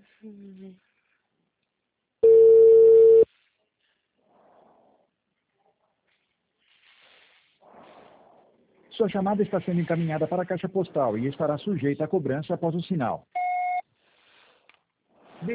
Sua chamada está sendo encaminhada para a caixa postal e estará sujeita a cobrança após o sinal.